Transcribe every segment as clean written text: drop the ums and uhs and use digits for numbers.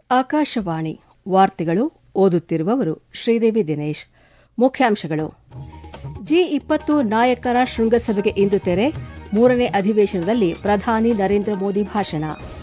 ಆಕಾಶವಾಣಿ ವಾರ್ತೆಗಳು ಓದುತ್ತಿರುವವರು ಶ್ರೀದೇವಿ ದಿನೇಶ್. ಮುಖ್ಯಾಂಶಗಳು: G20 ನಾಯಕರ ಶೃಂಗಸಭೆಗೆ ಇಂದು ತೆರೆ, 3ನೇ ಅಧಿವೇಶನದಲ್ಲಿ ಪ್ರಧಾನಿ ನರೇಂದ್ರ ಮೋದಿ ಭಾಷಣ.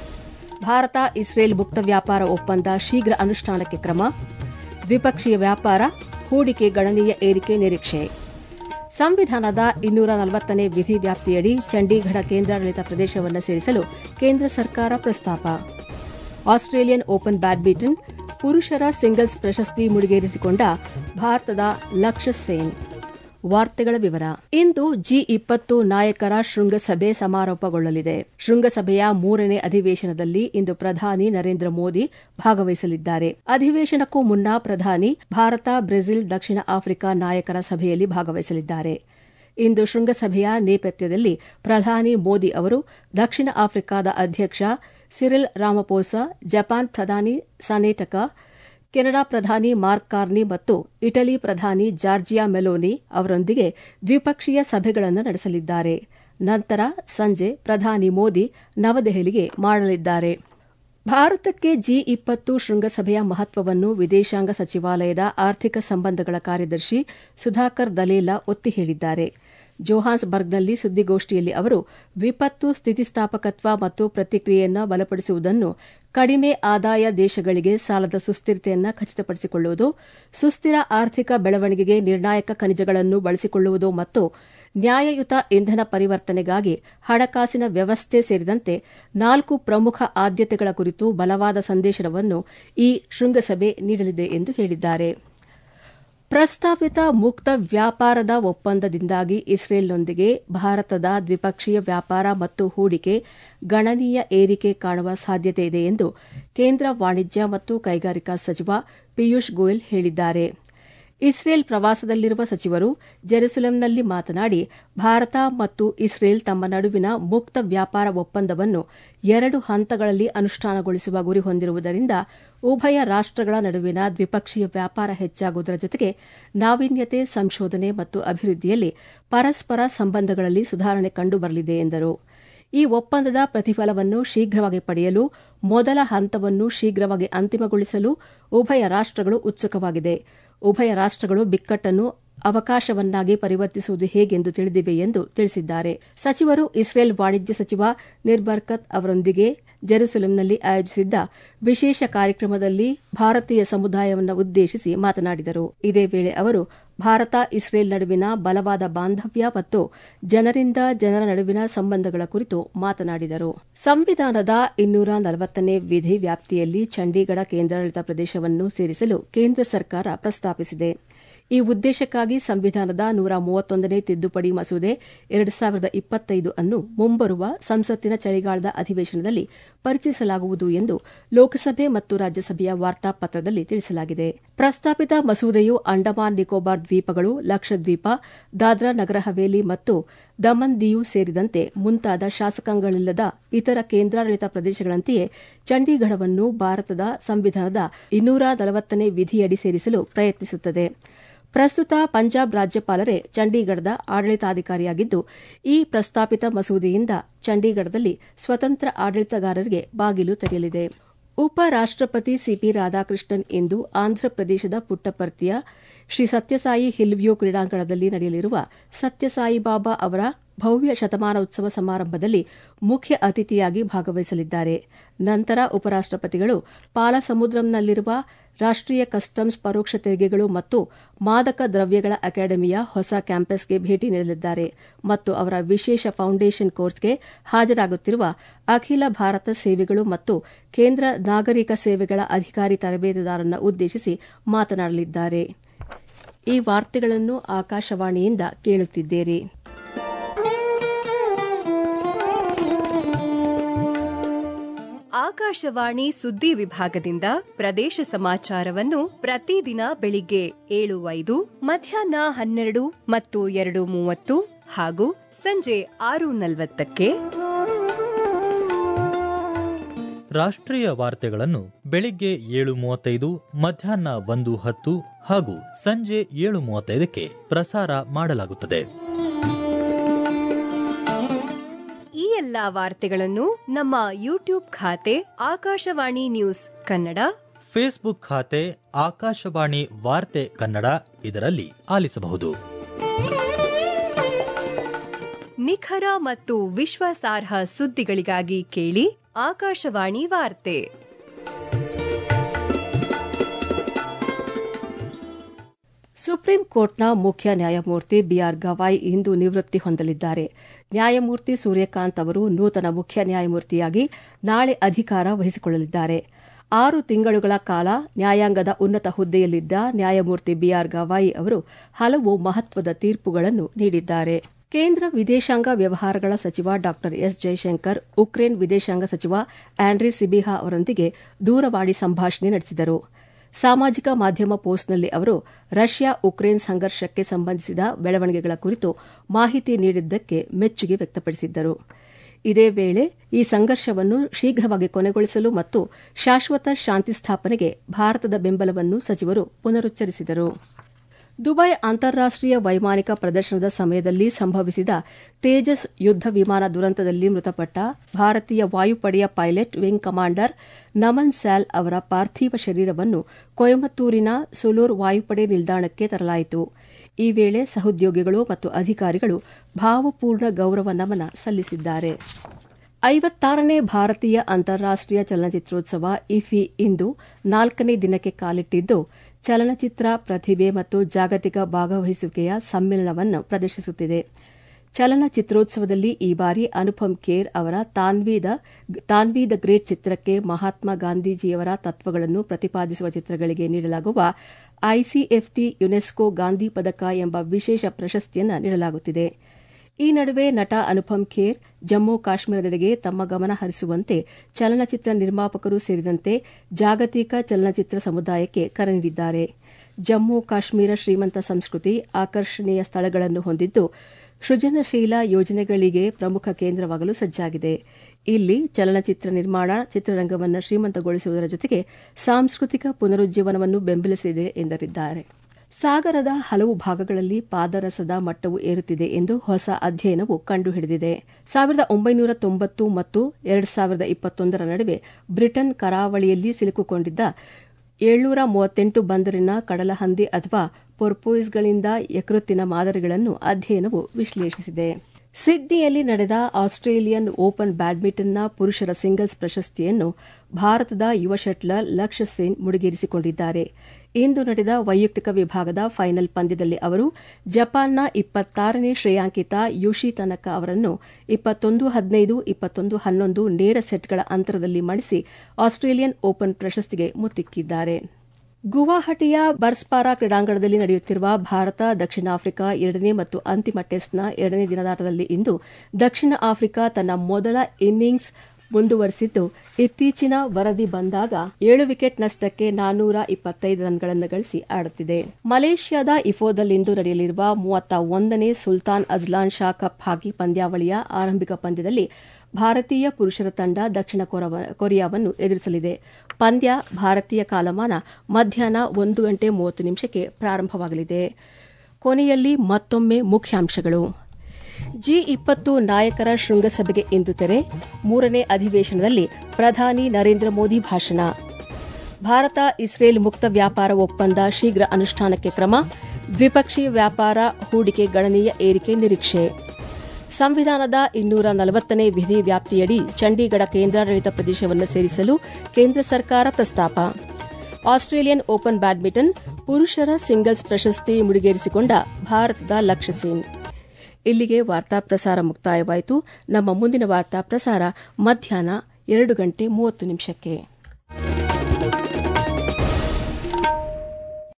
ಭಾರತ ಇಸ್ರೇಲ್ ಮುಕ್ತ ವ್ಯಾಪಾರ ಒಪ್ಪಂದ ಶೀಘ್ರ ಅನುಷ್ಠಾನಕ್ಕೆ ಕ್ರಮ. ದ್ವಿಪಕ್ಷೀಯ ವ್ಯಾಪಾರ, ಹೂಡಿಕೆ ಗಣನೀಯ ಏರಿಕೆ ನಿರೀಕ್ಷೆ. ಸಂವಿಧಾನದ 240ನೇ ವಿಧಿ ವ್ಯಾಪ್ತಿಯಡಿ ಚಂಡೀಗಢ ಕೇಂದ್ರಾಡಳಿತ ಪ್ರದೇಶವನ್ನು ಸೇರಿಸಲು ಕೇಂದ್ರ ಸರ್ಕಾರ ಪ್ರಸ್ತಾಪ. ಆಸ್ಟ್ರೇಲಿಯನ್ ಓಪನ್ ಬ್ಯಾಡ್ಮಿಂಟನ್ ಪುರುಷರ ಸಿಂಗಲ್ಸ್ ಪ್ರಶಸ್ತಿ ಮುಡಿಗೇರಿಸಿಕೊಂಡ ಭಾರತದ ಲಕ್ಷ್ಯ ಸೇನ್. ವಾರ್ತೆಗಳ ವಿವರ. ಇಂದು G20 ನಾಯಕರ ಶೃಂಗಸಭೆ ಸಮಾರೋಪಗೊಳ್ಳಲಿದೆ. ಶೃಂಗಸಭೆಯ 3ನೇ ಅಧಿವೇಶನದಲ್ಲಿ ಇಂದು ಪ್ರಧಾನಿ ನರೇಂದ್ರ ಮೋದಿ ಭಾಗವಹಿಸಲಿದ್ದಾರೆ. ಅಧಿವೇಶನಕ್ಕೂ ಮುನ್ನ ಪ್ರಧಾನಿ ಭಾರತ, ಬ್ರೆಜಿಲ್, ದಕ್ಷಿಣ ಆಫ್ರಿಕಾ ನಾಯಕರ ಸಭೆಯಲ್ಲಿ ಭಾಗವಹಿಸಲಿದ್ದಾರೆ. ಇಂದು ಶೃಂಗಸಭೆಯ ನೇಪಥ್ಯದಲ್ಲಿ ಪ್ರಧಾನಿ ಮೋದಿ ಅವರು ದಕ್ಷಿಣ ಆಫ್ರಿಕಾದ ಅಧ್ಯಕ್ಷ ಸಿರಿಲ್ ರಾಮಪೋಸಾ, ಜಪಾನ್ ಪ್ರಧಾನಿ ಸನೆ ಟಕಾ, ಕೆನಡಾ ಪ್ರಧಾನಿ ಮಾರ್ಕ್ ಕಾರ್ನಿ ಮತ್ತು ಇಟಲಿ ಪ್ರಧಾನಿ ಜಾರ್ಜಿಯಾ ಮೆಲೋನಿ ಅವರೊಂದಿಗೆ ದ್ವಿಪಕ್ಷೀಯ ಸಭೆಗಳನ್ನು ನಡೆಸಲಿದ್ದಾರೆ. ನಂತರ ಸಂಜೆ ಪ್ರಧಾನಿ ಮೋದಿ ನವದೆಹಲಿಗೆ ಮಾಡಲಿದ್ದಾರೆ. ಭಾರತಕ್ಕೆ G20 ಶೃಂಗಸಭೆಯ ಮಹತ್ವವನ್ನು ವಿದೇಶಾಂಗ ಸಚಿವಾಲಯದ ಆರ್ಥಿಕ ಸಂಬಂಧಗಳ ಕಾರ್ಯದರ್ಶಿ ಸುಧಾಕರ್ ದಲೇಲಾ ಒತ್ತಿ ಹೇಳಿದ್ದಾರೆ. ಜೋಹಾನ್ಸ್ಬರ್ಗ್ನಲ್ಲಿ ಸುದ್ದಿಗೋಷ್ಠಿಯಲ್ಲಿ ಅವರು ವಿಪತ್ತು ಸ್ಥಿತಿಸ್ಥಾಪಕತ್ವ ಮತ್ತು ಪ್ರತಿಕ್ರಿಯೆಯನ್ನು ಬಲಪಡಿಸುವುದನ್ನು, ಕಡಿಮೆ ಆದಾಯ ದೇಶಗಳಿಗೆ ಸಾಲದ ಸುಸ್ಥಿರತೆಯನ್ನು ಖಚಿತಪಡಿಸಿಕೊಳ್ಳುವುದು, ಸುಸ್ಥಿರ ಆರ್ಥಿಕ ಬೆಳವಣಿಗೆಗೆ ನಿರ್ಣಾಯಕ ಖನಿಜಗಳನ್ನು ಬಳಸಿಕೊಳ್ಳುವುದು ಮತ್ತು ನ್ಯಾಯಯುತ ಇಂಧನ ಪರಿವರ್ತನೆಗಾಗಿ ಹಣಕಾಸಿನ ವ್ಯವಸ್ಥೆ ಸೇರಿದಂತೆ 4 ಪ್ರಮುಖ ಆದ್ಯತೆಗಳ ಕುರಿತು ಬಲವಾದ ಸಂದೇಶವನ್ನು ಈ ಶೃಂಗಸಭೆ ನೀಡಲಿದೆ ಎಂದು ಹೇಳಿದ್ದಾರೆ. ಪ್ರಸ್ತಾಪಿತ ಮುಕ್ತ ವ್ಯಾಪಾರದ ಒಪ್ಪಂದದಿಂದಾಗಿ ಇಸ್ರೇಲ್ನೊಂದಿಗೆ ಭಾರತದ ದ್ವಿಪಕ್ಷೀಯ ವ್ಯಾಪಾರ ಮತ್ತು ಹೂಡಿಕೆ ಗಣನೀಯ ಏರಿಕೆ ಕಾಣುವ ಸಾಧ್ಯತೆ ಇದೆ ಎಂದು ಕೇಂದ್ರ ವಾಣಿಜ್ಯ ಮತ್ತು ಕೈಗಾರಿಕಾ ಸಚಿವ ಪಿಯೂಷ್ ಗೋಯಲ್ ಹೇಳಿದ್ದಾರೆ. ಇಸ್ರೇಲ್ ಪ್ರವಾಸದಲ್ಲಿರುವ ಸಚಿವರು ಜೆರುಸಲೆಂನಲ್ಲಿ ಮಾತನಾಡಿ, ಭಾರತ ಮತ್ತು ಇಸ್ರೇಲ್ ತಮ್ಮ ನಡುವಿನ ಮುಕ್ತ ವ್ಯಾಪಾರ ಒಪ್ಪಂದವನ್ನು 2 ಹಂತಗಳಲ್ಲಿ ಅನುಷ್ಠಾನಗೊಳಿಸುವ ಗುರಿ ಹೊಂದಿರುವುದರಿಂದ ಉಭಯ ರಾಷ್ಟಗಳ ನಡುವಿನ ದ್ವಿಪಕ್ಷೀಯ ವ್ಯಾಪಾರ ಹೆಚ್ಚಾಗುವುದರ ಜೊತೆಗೆ ನಾವೀನ್ಯತೆ, ಸಂಶೋಧನೆ ಮತ್ತು ಅಭಿವೃದ್ಧಿಯಲ್ಲಿ ಪರಸ್ಪರ ಸಂಬಂಧಗಳಲ್ಲಿ ಸುಧಾರಣೆ ಕಂಡುಬರಲಿದೆ ಎಂದರು. ಈ ಒಪ್ಪಂದದ ಪ್ರತಿಫಲವನ್ನು ಶೀಘ್ರವಾಗಿ ಪಡೆಯಲು ಮೊದಲ ಹಂತವನ್ನು ಶೀಘ್ರವಾಗಿ ಅಂತಿಮಗೊಳಿಸಲು ಉಭಯ ರಾಷ್ಟಗಳು ಉತ್ಸುಕವಾಗಿದೆ. ಉಭಯ ರಾಷ್ಟಗಳು ಬಿಕ್ಕಟ್ಟನ್ನು ಅವಕಾಶವನ್ನಾಗಿ ಪರಿವರ್ತಿಸುವುದು ಹೇಗೆಂದು ತಿಳಿದಿವೆ ಎಂದು ತಿಳಿಸಿದ್ದಾರೆ. ಸಚಿವರು ಇಸ್ರೇಲ್ ವಾಣಿಜ್ಯ ಸಚಿವ ನಿರ್ ಬರ್ಕತ್ ಅವರೊಂದಿಗೆ ಜೆರುಸಲೆಂನಲ್ಲಿ ಆಯೋಜಿಸಿದ್ದ ವಿಶೇಷ ಕಾರ್ಯಕ್ರಮದಲ್ಲಿ ಭಾರತೀಯ ಸಮುದಾಯವನ್ನು ಉದ್ದೇಶಿಸಿ ಮಾತನಾಡಿದರು. ಇದೇ ವೇಳೆ ಅವರು ಭಾರತ ಇಸ್ರೇಲ್ ನಡುವಿನ ಬಲವಾದ ಬಾಂಧವ್ಯ ಮತ್ತು ಜನರಿಂದ ಜನರ ನಡುವಿನ ಸಂಬಂಧಗಳ ಕುರಿತು ಮಾತನಾಡಿದರು. ಸಂವಿಧಾನದ 240ನೇ ವಿಧಿ ವ್ಯಾಪ್ತಿಯಲ್ಲಿ ಚಂಡೀಗಢ ಕೇಂದ್ರಾಡಳಿತ ಪ್ರದೇಶವನ್ನು ಸೇರಿಸಲು ಕೇಂದ್ರ ಸರ್ಕಾರ ಪ್ರಸ್ತಾಪಿಸಿದೆ. ಈ ಉದ್ದೇಶಕ್ಕಾಗಿ ಸಂವಿಧಾನದ 131ನೇ ತಿದ್ದುಪಡಿ ಮಸೂದೆ 2025 ಅನ್ನು ಮುಂಬರುವ ಸಂಸತ್ತಿನ ಚಳಿಗಾಲದ ಅಧಿವೇಶನದಲ್ಲಿ ಪರಿಚಯಿಸಲಾಗುವುದು ಎಂದು ಲೋಕಸಭೆ ಮತ್ತು ರಾಜ್ಯಸಭೆಯ ವಾರ್ತಾಪತ್ರದಲ್ಲಿ ತಿಳಿಸಲಾಗಿದೆ. ಪ್ರಸ್ತಾಪಿತ ಮಸೂದೆಯು ಅಂಡಮಾನ್ ನಿಕೋಬಾರ್ ದ್ವೀಪಗಳು, ಲಕ್ಷದ್ವೀಪ, ದಾದ್ರಾ ನಗರ ಹವೇಲಿ ಮತ್ತು ದಮನ್ ದಿಯು ಸೇರಿದಂತೆ ಮುಂತಾದ ಶಾಸಕಾಂಗಗಳಿಲ್ಲದ ಇತರ ಕೇಂದ್ರಾಡಳಿತ ಪ್ರದೇಶಗಳಂತೆಯೇ ಚಂಡೀಗಢವನ್ನು ಭಾರತದ ಸಂವಿಧಾನದ 240ನೇ ವಿಧಿಯಡಿ ಸೇರಿಸಲು ಪ್ರಯತ್ನಿಸುತ್ತದೆ. ಪ್ರಸ್ತುತ ಪಂಜಾಬ್ ರಾಜ್ಯಪಾಲರೇ ಚಂಡೀಗಢದ ಆಡಳಿತಾಧಿಕಾರಿಯಾಗಿದ್ದು, ಈ ಪ್ರಸ್ತಾಪಿತ ಮಸೂದೆಯಿಂದ ಚಂಡೀಗಢದಲ್ಲಿ ಸ್ವತಂತ್ರ ಆಡಳಿತಗಾರರಿಗೆ ಬಾಗಿಲು ತೆರೆಯಲಿದೆ. ಉಪರಾಷ್ಟಪತಿ ಸಿಪಿ ರಾಧಾಕೃಷ್ಣನ್ ಇಂದು ಆಂಧ್ರಪ್ರದೇಶದ ಪುಟ್ಟಪರ್ತಿಯ ಶ್ರೀ ಸತ್ಯಸಾಯಿ ಹಿಲ್ವ್ಯೂ ಕ್ರೀಡಾಂಗಣದಲ್ಲಿ ನಡೆಯಲಿರುವ ಸತ್ಯಸಾಯಿಬಾಬಾ ಅವರ ಭವ್ಯ ಶತಮಾನೋತ್ಸವ ಸಮಾರಂಭದಲ್ಲಿ ಮುಖ್ಯ ಅತಿಥಿಯಾಗಿ ಭಾಗವಹಿಸಲಿದ್ದಾರೆ. ನಂತರ ಉಪರಾಷ್ಟಪತಿಗಳು ಪಾಲಸಮುದ್ರಂನಲ್ಲಿರುವ ರಾಷ್ಟೀಯ ಕಸ್ಟಮ್ಸ್ ಪರೋಕ್ಷ ತೆರಿಗೆಗಳು ಮತ್ತು ಮಾದಕ ದ್ರವ್ಯಗಳ ಅಕಾಡೆಮಿಯ ಹೊಸ ಕ್ಯಾಂಪಸ್ಗೆ ಭೇಟಿ ನೀಡಲಿದ್ದಾರೆ ಮತ್ತು ಅವರ ವಿಶೇಷ ಫೌಂಡೇಶನ್ ಕೋರ್ಸ್ಗೆ ಹಾಜರಾಗುತ್ತಿರುವ ಅಖಿಲ ಭಾರತ ಸೇವೆಗಳು ಮತ್ತು ಕೇಂದ್ರ ನಾಗರಿಕ ಸೇವೆಗಳ ಅಧಿಕಾರಿ ತರಬೇತುದಾರರನ್ನು ಉದ್ದೇಶಿಸಿ ಮಾತನಾಡಲಿದ್ದಾರೆ. ಈ ವಾರ್ತೆಗಳನ್ನು ಆಕಾಶವಾಣಿಯಿಂದ ಕೇಳುತ್ತಿದ್ದೀರಿ. ಆಕಾಶವಾಣಿ ಸುದ್ದಿ ವಿಭಾಗದಿಂದ ಪ್ರದೇಶ ಸಮಾಚಾರವನ್ನು ಪ್ರತಿದಿನ ಬೆಳಿಗ್ಗೆ 7:05, ಮಧ್ಯಾಹ್ನ 12 ಮತ್ತು 2:30 ಹಾಗೂ ಸಂಜೆ 6:40ಕ್ಕೆ. ರಾಷ್ಟ್ರೀಯ ವಾರ್ತೆಗಳನ್ನು ಬೆಳಿಗ್ಗೆ 7:35, ಮಧ್ಯಾಹ್ನ 1:10 ಹಾಗೂ ಸಂಜೆ 7:35ಕ್ಕೆ ಪ್ರಸಾರ ಮಾಡಲಾಗುತ್ತದೆ. ಈ ಎಲ್ಲಾ ವಾರ್ತೆಗಳನ್ನು ನಮ್ಮ ಯೂಟ್ಯೂಬ್ ಖಾತೆ ಆಕಾಶವಾಣಿ ನ್ಯೂಸ್ ಕನ್ನಡ, ಫೇಸ್ಬುಕ್ ಖಾತೆ ಆಕಾಶವಾಣಿ ವಾರ್ತೆ ಕನ್ನಡ, ಇದರಲ್ಲಿ ಆಲಿಸಬಹುದು. ನಿಖರ ಮತ್ತು ವಿಶ್ವಾಸಾರ್ಹ ಸುದ್ದಿಗಳಿಗಾಗಿ ಕೇಳಿ ಆಕಾಶವಾಣಿ ವಾರ್ತೆ. ಸುಪ್ರೀಂ ಕೋರ್ಟ್ನ ಮುಖ್ಯ ನ್ಯಾಯಮೂರ್ತಿ ಬಿಆರ್ ಗವಾಯ್ ಇಂದು ನಿವೃತ್ತಿ ಹೊಂದಲಿದ್ದಾರೆ. ನ್ಯಾಯಮೂರ್ತಿ ಸೂರ್ಯಕಾಂತ್ ಅವರು ನೂತನ ಮುಖ್ಯ ನ್ಯಾಯಮೂರ್ತಿಯಾಗಿ ನಾಳೆ ಅಧಿಕಾರ ವಹಿಸಿಕೊಳ್ಳಲಿದ್ದಾರೆ. 6 ತಿಂಗಳುಗಳ ಕಾಲ ನ್ಯಾಯಾಂಗದ ಉನ್ನತ ಹುದ್ದೆಯಲ್ಲಿದ್ದ ನ್ಯಾಯಮೂರ್ತಿ ಬಿಆರ್ ಗವಾಯ್ ಅವರು ಹಲವು ಮಹತ್ವದ ತೀರ್ಪುಗಳನ್ನು ನೀಡಿದ್ದಾರೆ. ಕೇಂದ್ರ ವಿದೇಶಾಂಗ ವ್ಯವಹಾರಗಳ ಸಚಿವ ಡಾ ಎಸ್ ಜೈಶಂಕರ್ ಉಕ್ರೇನ್ ವಿದೇಶಾಂಗ ಸಚಿವ ಆಂಡ್ರಿ ಸಿಬಿಹಾ ಅವರೊಂದಿಗೆ ದೂರವಾಣಿ ಸಂಭಾಷಣೆ ನಡೆಸಿದರು. ಸಾಮಾಜಿಕ ಮಾಧ್ಯಮ ಪೋಸ್ಟ್ನಲ್ಲಿ ಅವರು ರಷ್ಯಾ ಉಕ್ರೇನ್ ಸಂಘರ್ಷಕ್ಕೆ ಸಂಬಂಧಿಸಿದ ಬೆಳವಣಿಗೆಗಳ ಕುರಿತು ಮಾಹಿತಿ ನೀಡಿದ್ದಕ್ಕೆ ಮೆಚ್ಚುಗೆ ವ್ಯಕ್ತಪಡಿಸಿದ್ದರು. ಇದೇ ವೇಳೆ ಈ ಸಂಘರ್ಷವನ್ನು ಶೀಘ್ರವಾಗಿ ಕೊನೆಗೊಳಿಸಲು ಮತ್ತು ಶಾಶ್ವತ ಶಾಂತಿ ಸ್ಥಾಪನೆಗೆ ಭಾರತದ ಬೆಂಬಲವನ್ನು ಸಚಿವರು ಪುನರುಚ್ಚರಿಸಿದರು. ದುಬೈ ಅಂತಾರಾಷ್ಟೀಯ ವೈಮಾನಿಕ ಪ್ರದರ್ಶನದ ಸಮಯದಲ್ಲಿ ಸಂಭವಿಸಿದ ತೇಜಸ್ ಯುದ್ದ ವಿಮಾನ ದುರಂತದಲ್ಲಿ ಮೃತಪಟ್ಟ ಭಾರತೀಯ ವಾಯುಪಡೆಯ pilot wing commander Naman Syal ಅವರ ಪಾರ್ಥಿವ ಶರೀರವನ್ನು ಕೊಯಮತ್ತೂರಿನ ಸುಲೂರ್ ವಾಯುಪಡೆ ನಿಲ್ದಾಣಕ್ಕೆ ತರಲಾಯಿತು. ಈ ವೇಳೆ ಸಹೋದ್ಯೋಗಿಗಳು ಮತ್ತು ಅಧಿಕಾರಿಗಳು ಭಾವಪೂರ್ಣ ಗೌರವ ನಮನ ಸಲ್ಲಿಸಿದ್ದಾರೆ. 56ನೇ ಭಾರತೀಯ ಅಂತಾರಾಷ್ಟೀಯ ಚಲನಚಿತ್ರೋತ್ಸವ ಇಫಿ ಇಂದು 4ನೇ ದಿನಕ್ಕೆ ಕಾಲಿಟ್ಟಿದ್ದು, ಚಲನಚಿತ್ರ ಪ್ರತಿಭೆ ಮತ್ತು ಜಾಗತಿಕ ಭಾಗವಹಿಸುವಿಕೆಯ ಸಮ್ಮಿಲನವನ್ನು ಪ್ರದರ್ಶಿಸುತ್ತಿದೆ. ಚಲನಚಿತ್ರೋತ್ಸವದಲ್ಲಿ ಈ ಬಾರಿ ಅನುಪಮ್ ಖೇರ್ ಅವರ ತಾನ್ವಿ ದ ಗ್ರೇಟ್ ಚಿತ್ರಕ್ಕೆ ಮಹಾತ್ಮ ಗಾಂಧೀಜಿಯವರ ತತ್ವಗಳನ್ನು ಪ್ರತಿಪಾದಿಸುವ ಚಿತ್ರಗಳಿಗೆ ನೀಡಲಾಗುವ ಐಸಿಎಫ್ಟಿ ಯುನೆಸ್ಕೋ ಗಾಂಧಿ ಪದಕ ಎಂಬ ವಿಶೇಷ ಪ್ರಶಸ್ತಿಯನ್ನು ನೀಡಲಾಗುತ್ತಿದೆ. ಈ ನಡುವೆ ನಟ ಅನುಪಮ್ ಖೇರ್ ಜಮ್ಮು ಕಾಶ್ಮೀರದೆಡೆಗೆ ತಮ್ಮ ಗಮನ ಹರಿಸುವಂತೆ ಚಲನಚಿತ್ರ ನಿರ್ಮಾಪಕರು ಸೇರಿದಂತೆ ಜಾಗತಿಕ ಚಲನಚಿತ್ರ ಸಮುದಾಯಕ್ಕೆ ಕರೆ ನೀಡಿದ್ದಾರೆ. ಜಮ್ಮು ಕಾಶ್ಮೀರ ಶ್ರೀಮಂತ ಸಂಸ್ಕೃತಿ, ಆಕರ್ಷಣೀಯ ಸ್ಥಳಗಳನ್ನು ಹೊಂದಿದ್ದು, ಸೃಜನಶೀಲ ಯೋಜನೆಗಳಿಗೆ ಪ್ರಮುಖ ಕೇಂದ್ರವಾಗಲು ಸಜ್ಜಾಗಿದೆ. ಇಲ್ಲಿ ಚಲನಚಿತ್ರ ನಿರ್ಮಾಣ ಚಿತ್ರರಂಗವನ್ನು ಶ್ರೀಮಂತಗೊಳಿಸುವುದರ ಜೊತೆಗೆ ಸಾಂಸ್ಕೃತಿಕ ಪುನರುಜ್ಜೀವನವನ್ನು ಬೆಂಬಲಿಸಿದೆ ಎಂದಿದ್ದಾರೆ. ಸಾಗರದ ಹಲವು ಭಾಗಗಳಲ್ಲಿ ಪಾದರಸದ ಮಟ್ಟವು ಏರುತ್ತಿದೆ ಎಂದು ಹೊಸ ಅಧ್ಯಯನವು ಕಂಡುಹಿಡಿದಿದೆ. 1990 ಮತ್ತು 2021 ನಡುವೆ ಬ್ರಿಟನ್ ಕರಾವಳಿಯಲ್ಲಿ ಸಿಲುಕಿಕೊಂಡಿದ್ದ 738 ಬಂದರಿನ ಕಡಲಹಂದಿ ಅಥವಾ ಪೊರ್ಪೋಯಿಸ್ಗಳಿಂದ ಯಕೃತ್ತಿನ ಮಾದರಿಗಳನ್ನು ಅಧ್ಯಯನವು ವಿಶ್ಲೇಷಿಸಿದೆ. ಸಿಡ್ನಿಯಲ್ಲಿ ನಡೆದ ಆಸ್ಟ್ರೇಲಿಯನ್ ಓಪನ್ ಬ್ಯಾಡ್ಮಿಂಟನ್ನ ಪುರುಷರ ಸಿಂಗಲ್ಸ್ ಪ್ರಶಸ್ತಿಯನ್ನು ಭಾರತದ ಯುವ ಶಟ್ಲರ್ ಲಕ್ಷ್ಯ ಸೇನ್ ಮುಡಿಗೇರಿಸಿಕೊಂಡಿದ್ದಾರೆ. ಇಂದು ನಡೆದ ವೈಯಕ್ತಿಕ ವಿಭಾಗದ ಫೈನಲ್ ಪಂದ್ಯದಲ್ಲಿ ಅವರು ಜಪಾನ್ನ 26ನೇ ಶ್ರೇಯಾಂಕಿತ ಯುಶಿ ತನಕ ಅವರನ್ನು 21-15, 21-11 ನೇರ ಸೆಟ್ಗಳ ಅಂತರದಲ್ಲಿ ಮಣಿಸಿ ಆಸ್ಟ್ರೇಲಿಯನ್ ಓಪನ್ ಪ್ರಶಸ್ತಿಗೆ ಮುತ್ತಿಕ್ಕಿದ್ದಾರೆ. ಗುವಾಹಟಿಯ ಬರ್ಸ್ಪಾರಾ ಕ್ರೀಡಾಂಗಣದಲ್ಲಿ ನಡೆಯುತ್ತಿರುವ ಭಾರತ ದಕ್ಷಿಣ ಆಫ್ರಿಕಾ 2ನೇ ಮತ್ತು ಅಂತಿಮ ಟೆಸ್ಟ್ನ 2ನೇ ದಿನದಾಟದಲ್ಲಿ ಇಂದು ದಕ್ಷಿಣ ಆಫ್ರಿಕಾ ತನ್ನ ಮೊದಲ ಇನ್ನಿಂಗ್ಸ್ ಮುಂದುವರೆಸಿದ್ದು, ಇತ್ತೀಚಿನ ವರದಿ ಬಂದಾಗ 7 ವಿಕೆಟ್ ನಷ್ಟಕ್ಕೆ 425 ರನ್ಗಳನ್ನು ಗಳಿಸಿ ಆಡುತ್ತಿದೆ. ಮಲೇಷ್ಯಾದ ಇಫೋದಲ್ಲಿಂದು ನಡೆಯಲಿರುವ 31ನೇ Sultan Azlan Shah cup hockey ಪಂದ್ಯಾವಳಿಯ ಆರಂಭಿಕ ಪಂದ್ಯದಲ್ಲಿ ಭಾರತೀಯ ಪುರುಷರ ತಂಡ ದಕ್ಷಿಣ ಕೊರಿಯಾವನ್ನು ಎದುರಿಸಲಿದೆ. ಪಂದ್ಯ ಭಾರತೀಯ ಕಾಲಮಾನ ಮಧ್ಯಾಹ್ನ 1:30 ಪ್ರಾರಂಭವಾಗಲಿದೆ. ಕೊನೆಯಲ್ಲಿ ಮತ್ತೊಮ್ಮೆ ಮುಖ್ಯಾಂಶಗಳು. G20 ನಾಯಕರ ಶೃಂಗಸಭೆಗೆ ಇಂದು ತೆರೆ, 3ನೇ ಅಧಿವೇಶನದಲ್ಲಿ ಪ್ರಧಾನಿ ನರೇಂದ್ರ ಮೋದಿ ಭಾಷಣ. ಭಾರತ ಇಸ್ರೇಲ್ ಮುಕ್ತ ವ್ಯಾಪಾರ ಒಪ್ಪಂದ ಶೀಘ್ರ ಅನುಷ್ಠಾನಕ್ಕೆ ಕ್ರಮ, ದ್ವಿಪಕ್ಷೀಯ ವ್ಯಾಪಾರ ಹೂಡಿಕೆ ಗಣನೀಯ ಏರಿಕೆ ನಿರೀಕ್ಷೆ. ಸಂವಿಧಾನದ 240ನೇ ವಿಧಿ ವ್ಯಾಪ್ತಿಯಡಿ ಚಂಡೀಗಢ ಕೇಂದ್ರಾಡಳಿತ ಪ್ರದೇಶವನ್ನು ಸೇರಿಸಲು ಕೇಂದ್ರ ಸರ್ಕಾರ ಪ್ರಸ್ತಾಪ. ಆಸ್ಟ್ರೇಲಿಯನ್ ಓಪನ್ ಬ್ಯಾಡ್ಮಿಂಟನ್ ಪುರುಷರ ಸಿಂಗಲ್ಸ್ ಪ್ರಶಸ್ತಿ ಮುಡಿಗೇರಿಸಿಕೊಂಡ ಭಾರತದ ಲಕ್ಷ್ಯ ಸೇನ್. ಇಲ್ಲಿಗೆ ವಾರ್ತಾ ಪ್ರಸಾರ ಮುಕ್ತಾಯವಾಯಿತು. ನಮ್ಮ ಮುಂದಿನ ವಾರ್ತಾ ಪ್ರಸಾರ ಮಧ್ಯಾಹ್ನ 2:30